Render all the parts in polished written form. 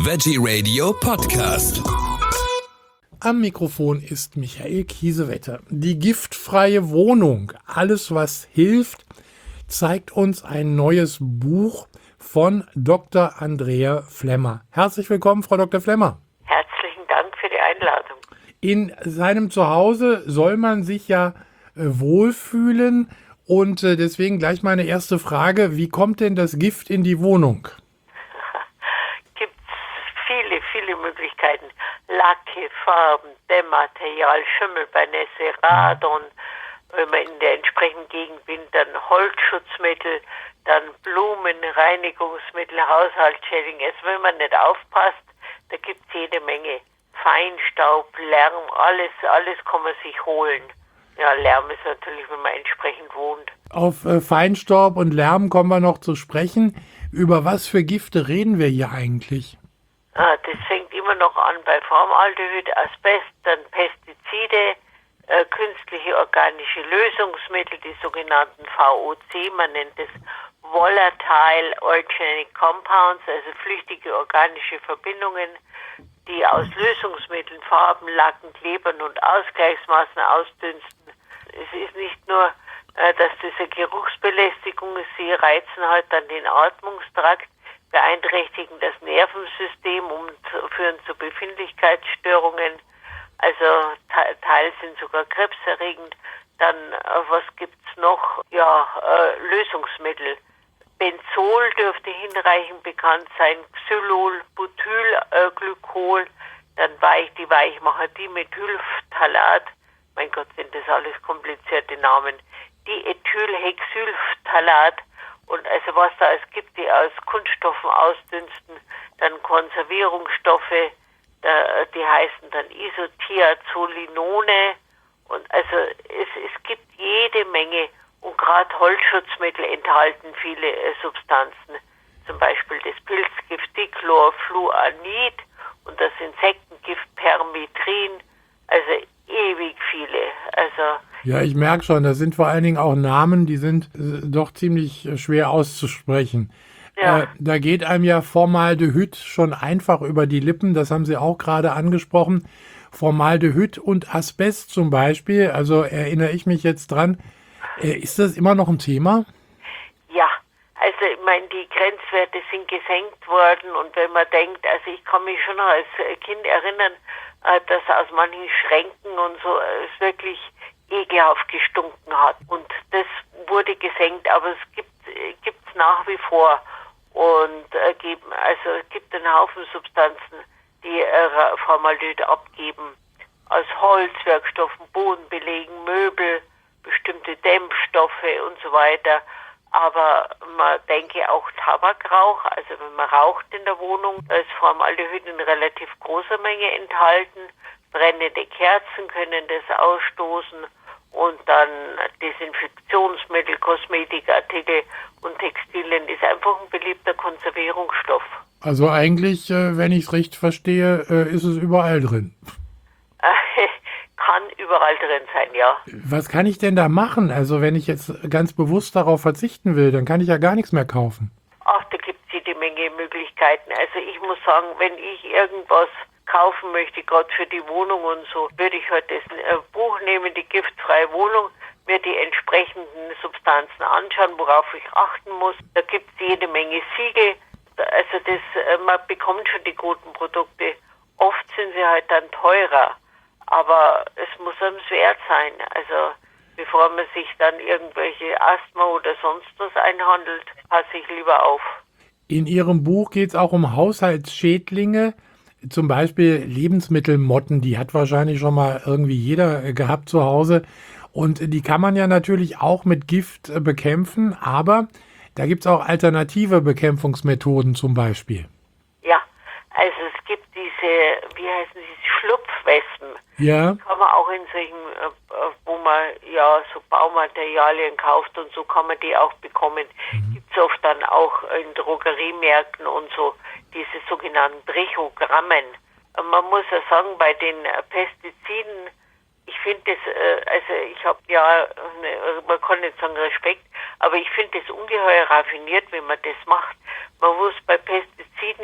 Veggie Radio Podcast. Am Mikrofon ist Michael Kiesewetter. Die giftfreie Wohnung, alles was hilft, zeigt uns ein neues Buch von Dr. Andrea Flemmer. Herzlich willkommen, Frau Dr. Flemmer. Herzlichen Dank für die Einladung. In seinem Zuhause soll man sich ja wohlfühlen und deswegen gleich meine erste Frage, wie kommt denn das Gift in die Wohnung? Gibt es viele Möglichkeiten. Lacke, Farben, Dämmmaterial, Schimmelbernässe, Radon, wenn man in der entsprechenden Gegend bin, dann Holzschutzmittel, dann Blumen, Reinigungsmittel, Haushaltsschädlinge. Also wenn man nicht aufpasst, da gibt es jede Menge. Feinstaub, Lärm, alles kann man sich holen. Ja, Lärm ist natürlich, wenn man entsprechend wohnt. Auf Feinstaub und Lärm kommen wir noch zu sprechen. Über was für Gifte reden wir hier eigentlich? Das fängt immer noch an bei Formaldehyd, Asbest, dann Pestizide, künstliche organische Lösungsmittel, die sogenannten VOC, man nennt es Volatile Organic Compounds, also flüchtige organische Verbindungen, die aus Lösungsmitteln, Farben, Lacken, Klebern und Ausgleichsmaßen ausdünsten. Es ist nicht nur, dass das eine Geruchsbelästigung ist, sie reizen halt dann den Atmungstrakt, beeinträchtigen das Nervensystem und führen zu Befindlichkeitsstörungen. Also teils sind sogar krebserregend. Dann, was gibt's noch? Ja, Lösungsmittel. Benzol dürfte hinreichend bekannt sein, Xylol, Butylglykol, dann die Weichmacher, Dimethylphthalat, mein Gott, sind das alles komplizierte Namen, Diethylhexylphthalat und also was da es gibt, die aus Kunststoffen ausdünsten, dann Konservierungsstoffe, die heißen dann Isothiazolinone und also es gibt jede Menge. Und gerade Holzschutzmittel enthalten viele Substanzen, zum Beispiel das Pilzgift Dichlorfluanid und das Insektengift Permetrin, also ewig viele. Also ja, ich merke schon, das sind vor allen Dingen auch Namen, die sind doch ziemlich schwer auszusprechen. ja. Da geht einem ja Formaldehyd schon einfach über die Lippen, das haben Sie auch gerade angesprochen. Formaldehyd und Asbest zum Beispiel, also erinnere ich mich jetzt dran. Ist das immer noch ein Thema? Ja, also ich meine, die Grenzwerte sind gesenkt worden und wenn man denkt, also ich kann mich schon noch als Kind erinnern, dass aus manchen Schränken und so es wirklich ekelhaft gestunken hat und das wurde gesenkt, aber es gibt's nach wie vor und es gibt einen Haufen Substanzen, die Formaldehyd abgeben, aus Holzwerkstoffen, Bodenbelegen, Möbel, bestimmte Dämpfstoffe und so weiter. Aber man denke auch Tabakrauch, also wenn man raucht in der Wohnung, da ist Formaldehyd in relativ großer Menge enthalten. Brennende Kerzen können das ausstoßen und dann Desinfektionsmittel, Kosmetikartikel und Textilien ist einfach ein beliebter Konservierungsstoff. Also eigentlich, wenn ich es richtig verstehe, ist es überall drin. Kann überall drin sein, ja. Was kann ich denn da machen? Also wenn ich jetzt ganz bewusst darauf verzichten will, dann kann ich ja gar nichts mehr kaufen. Ach, da gibt es jede Menge Möglichkeiten. Also ich muss sagen, wenn ich irgendwas kaufen möchte, gerade für die Wohnung und so, würde ich halt das Buch nehmen, die giftfreie Wohnung, mir die entsprechenden Substanzen anschauen, worauf ich achten muss. Da gibt es jede Menge Siegel. Also man bekommt schon die guten Produkte. Oft sind sie halt dann teurer. Aber es muss einem wert sein. Also bevor man sich dann irgendwelche Asthma oder sonst was einhandelt, passe ich lieber auf. In Ihrem Buch geht es auch um Haushaltsschädlinge, zum Beispiel Lebensmittelmotten. Die hat wahrscheinlich schon mal irgendwie jeder gehabt zu Hause. Und die kann man ja natürlich auch mit Gift bekämpfen. Aber da gibt es auch alternative Bekämpfungsmethoden zum Beispiel. Ja, also es gibt diese, wie heißen sie, Schlupfwespen. Ja. Kann man auch in solchen, wo man ja so Baumaterialien kauft und so kann man die auch bekommen. Gibt es oft dann auch in Drogeriemärkten und so diese sogenannten Trichogrammen. Man muss ja sagen, bei den Pestiziden, ich finde das, also ich habe ja, man kann nicht sagen Respekt, aber ich finde das ungeheuer raffiniert, wenn man das macht. Man muss bei Pestiziden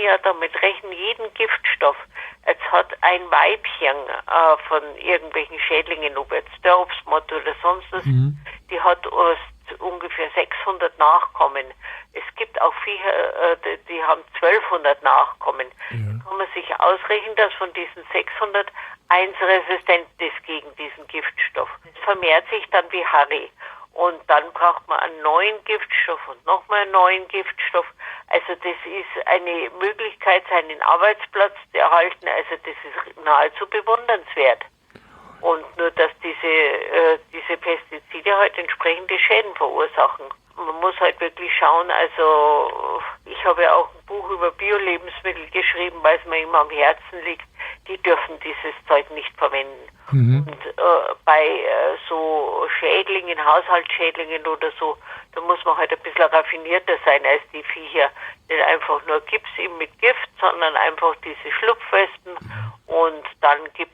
ja damit rechnen, jeden Giftstoff. Jetzt hat ein Weibchen von irgendwelchen Schädlingen, ob jetzt Dorfsmott oder sonst was, die hat ungefähr 600 Nachkommen. Es gibt auch Viecher, die haben 1200 Nachkommen. Da kann man sich ausrechnen, dass von diesen 600 eins resistent ist gegen diesen Giftstoff. Es vermehrt sich dann wie Harry. Und dann braucht man einen neuen Giftstoff und nochmal einen neuen Giftstoff. Also das ist eine Möglichkeit, seinen Arbeitsplatz zu erhalten. Also das ist nahezu bewundernswert. Und nur, dass diese Pestizide halt entsprechende Schäden verursachen. Man muss halt wirklich schauen, also ich habe ja auch ein Buch über Bio-Lebensmittel geschrieben, weil es mir immer am Herzen liegt. Die dürfen dieses Zeug nicht verwenden. Und bei so Schädlingen, Haushaltsschädlingen oder so, da muss man halt ein bisschen raffinierter sein als die Viecher. Nicht einfach nur gibt's ihm mit Gift, sondern einfach diese Schlupfwespen. Und dann gibt's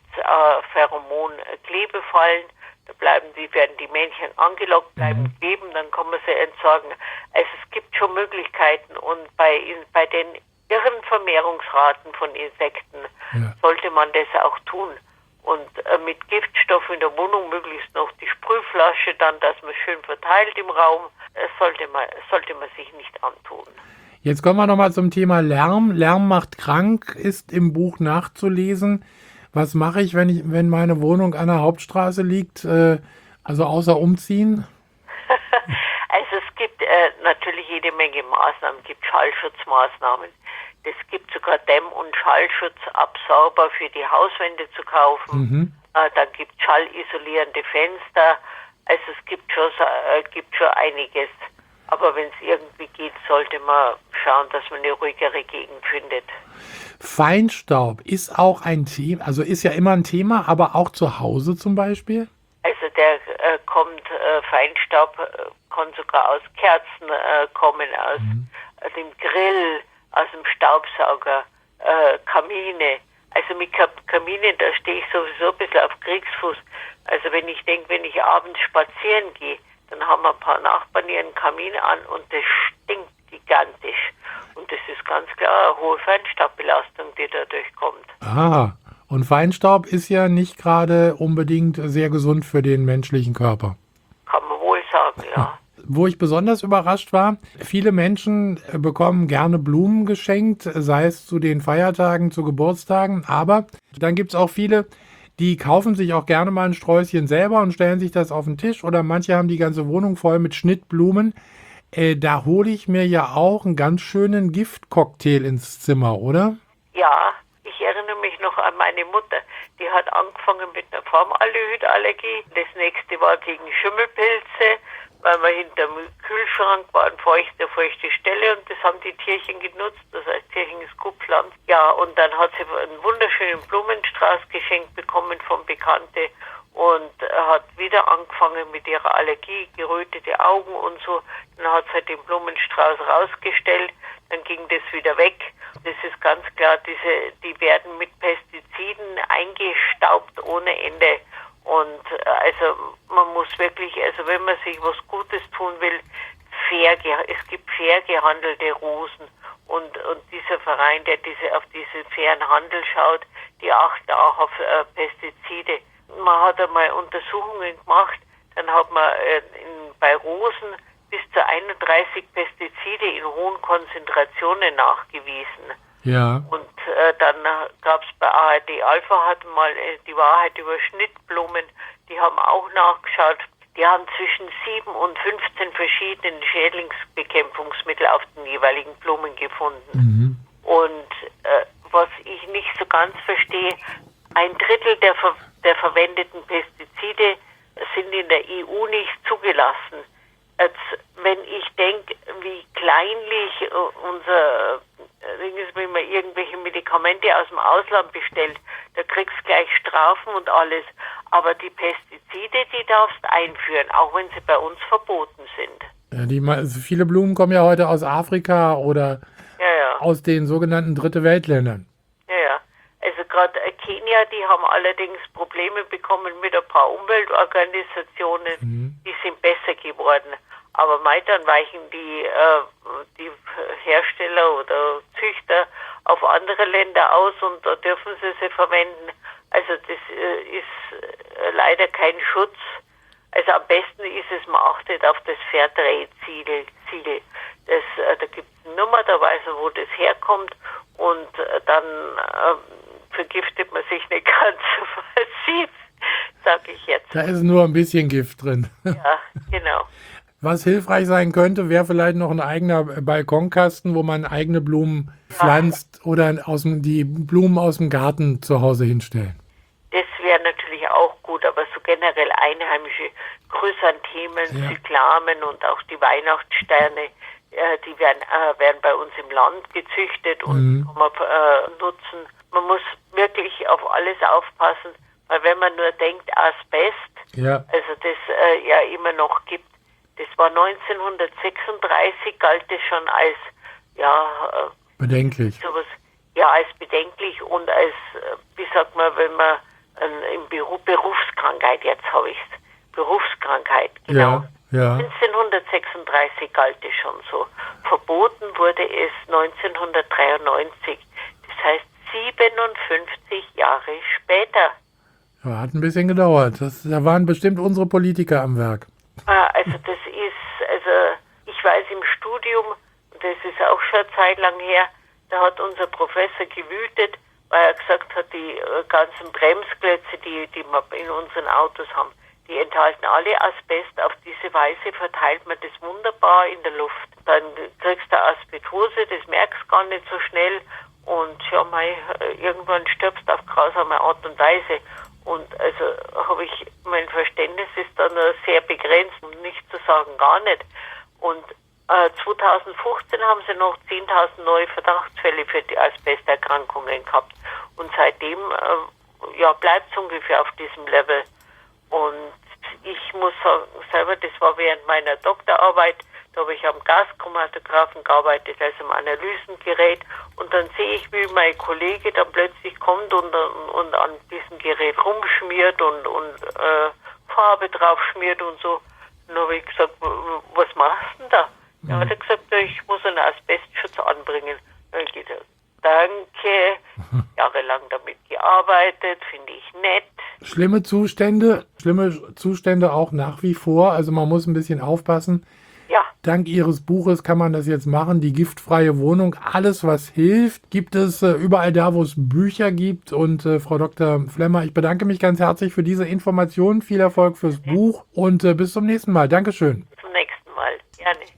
Pheromon-Klebefallen. Da werden die Männchen angelockt, bleiben kleben, dann kann man sie entsorgen. Also es gibt schon Möglichkeiten und bei den irren Vermehrungsraten von Insekten sollte man das auch tun. Und mit Giftstoff in der Wohnung möglichst noch die Sprühflasche dann, dass man schön verteilt im Raum, sollte man sich nicht antun. Jetzt kommen wir nochmal zum Thema Lärm. Lärm macht krank, ist im Buch nachzulesen. Was mache ich, wenn meine Wohnung an der Hauptstraße liegt? Also außer umziehen? Also es gibt natürlich jede Menge Maßnahmen. Es gibt Schallschutzmaßnahmen. Es gibt sogar Dämm- und Schallschutzabsorber für die Hauswände zu kaufen. Dann gibt es schallisolierende Fenster. Also es gibt schon einiges. Aber wenn es irgendwie geht, sollte man schauen, dass man eine ruhigere Gegend findet. Feinstaub ist auch ein Thema, also ist ja immer ein Thema, aber auch zu Hause zum Beispiel? Also Feinstaub kann sogar aus Kerzen kommen, aus dem Grill, aus dem Staubsauger, Kamine. Also mit Kaminen, da stehe ich sowieso ein bisschen auf Kriegsfuß. Also wenn ich abends spazieren gehe, dann haben ein paar Nachbarn ihren Kamin an und das stinkt gigantisch. Und das ist ganz klar eine hohe Feinstaubbelastung, die dadurch kommt. Ah, und Feinstaub ist ja nicht gerade unbedingt sehr gesund für den menschlichen Körper. Kann man wohl sagen, ja. Wo ich besonders überrascht war, viele Menschen bekommen gerne Blumen geschenkt, sei es zu den Feiertagen, zu Geburtstagen, aber dann gibt es auch viele, die kaufen sich auch gerne mal ein Sträußchen selber und stellen sich das auf den Tisch oder manche haben die ganze Wohnung voll mit Schnittblumen. Da hole ich mir ja auch einen ganz schönen Giftcocktail ins Zimmer, oder? Ja, ich erinnere mich noch an meine Mutter. Die hat angefangen mit einer Formaldehydallergie. Das nächste war gegen Schimmelpilze, weil man hinterm Kühlschrank war eine feuchte Stelle und das haben die Tierchen genutzt. Das heißt, Tierchen ist gut pflanzt. Ja, und dann hat sie einen wunderschönen Blumenstrauß geschenkt bekommen von Bekannte und hat wieder angefangen mit ihrer Allergie, gerötete Augen und so. Dann hat sie den Blumenstrauß rausgestellt, dann ging das wieder weg. Das ist ganz klar, die werden mit Pestiziden eingestaubt ohne Ende. Und also man muss wirklich, also wenn man sich was Gutes tun will, es gibt fair gehandelte Rosen. Und dieser Verein, der auf diesen fairen Handel schaut, die achten auch auf Pestizide. Man hat einmal Untersuchungen gemacht, dann hat man bei Rosen bis zu 31 Pestizide in hohen Konzentrationen nachgewiesen. Ja. Und dann gab es bei ARD Alpha hat mal die Wahrheit über Schnittblumen, die haben auch nachgeschaut. Die haben zwischen 7 und 15 verschiedenen Schädlingsbekämpfungsmittel auf den jeweiligen Blumen gefunden. Und was ich nicht so ganz verstehe, 1/3 der verwendeten Pestizide sind in der EU nicht zugelassen. Jetzt, wenn ich denke, wie kleinlich wenn man irgendwelche Medikamente aus dem Ausland bestellt, da kriegst du gleich Strafen und alles. Aber die Pestizide, die darfst einführen, auch wenn sie bei uns verboten sind. Ja, also viele Blumen kommen ja heute aus Afrika oder aus den sogenannten Dritte-Welt-Ländern. Ja. Also gerade Kenia, die haben allerdings Probleme bekommen mit ein paar Umweltorganisationen, die sind besser geworden. Aber dann weichen die Hersteller oder Züchter andere Länder aus und da dürfen sie verwenden. Also das ist leider kein Schutz. Also am besten ist es, man achtet auf das Fairtrade-Siegel. Da gibt es eine Nummer, da weiß man, wo das herkommt und dann vergiftet man sich nicht ganz so massiv, sage ich jetzt. Da ist nur ein bisschen Gift drin. Ja, genau. Was hilfreich sein könnte, wäre vielleicht noch ein eigener Balkonkasten, wo man eigene Blumen pflanzt oder die Blumen aus dem Garten zu Hause hinstellen. Das wäre natürlich auch gut, aber so generell einheimische Chrysanthemen, Cyklamen und auch die Weihnachtssterne, die werden bei uns im Land gezüchtet und kann man nutzen. Man muss wirklich auf alles aufpassen, weil wenn man nur denkt Asbest, also das ja immer noch gibt, das war 1936, galt das schon als bedenklich. Sowas, als bedenklich und als, wie sagt man, wenn man im Berufskrankheit, jetzt habe ich es, Berufskrankheit, genau. Ja. 1936 galt es schon so. Verboten wurde es 1993. Das heißt 57 Jahre später. Ja, hat ein bisschen gedauert. Da waren bestimmt unsere Politiker am Werk. Also ich weiß im Studium, das ist auch schon eine Zeit lang her, da hat unser Professor gewütet, weil er gesagt hat, die ganzen Bremsklötze, die wir in unseren Autos haben, die enthalten alle Asbest. Auf diese Weise verteilt man das wunderbar in der Luft. Dann kriegst du Asbestose, das merkst du gar nicht so schnell und irgendwann stirbst du auf grausame Art und Weise. Und also mein Verständnis ist dann sehr begrenzt, um nicht zu sagen gar nicht. Und 2015 haben sie noch 10.000 neue Verdachtsfälle für die Asbesterkrankungen gehabt. Und seitdem bleibt es ungefähr auf diesem Level. Und ich muss sagen, selber, das war während meiner Doktorarbeit, da habe ich am Gaschromatographen gearbeitet, also am Analysengerät. Und dann sehe ich, wie mein Kollege dann plötzlich kommt und an diesem Gerät rumschmiert und Farbe drauf schmiert und so. Dann habe ich gesagt, was machst du denn da? Dann hat er gesagt, ich muss einen Asbestschutz anbringen. Dann habe ich gesagt, danke, jahrelang damit gearbeitet, finde ich nett. Schlimme Zustände auch nach wie vor, also man muss ein bisschen aufpassen. Ja. Dank Ihres Buches kann man das jetzt machen, die giftfreie Wohnung. Alles, was hilft, gibt es überall da, wo es Bücher gibt. Und Frau Dr. Flemmer, ich bedanke mich ganz herzlich für diese Informationen. Viel Erfolg fürs Buch und bis zum nächsten Mal. Dankeschön. Zum nächsten Mal. Gerne.